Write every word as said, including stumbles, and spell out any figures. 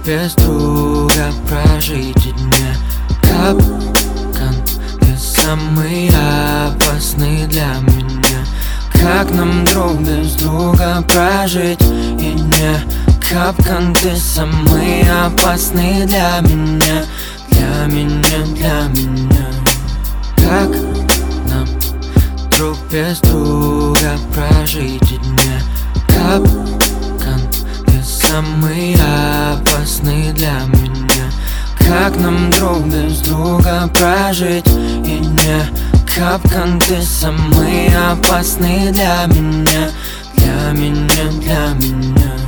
без друга прожить и дня. Капкан, ты самый опасный для меня. Как нам друг без друга прожить и дня? Капкан, ты самый опасный для меня. Для меня, для меня. Как нам друг без друга прожить и дня? Капкан, ты самый опасный для меня. Как нам друг без друга прожить и дня? Капкан, ты самый опасный для меня. Для меня, для меня.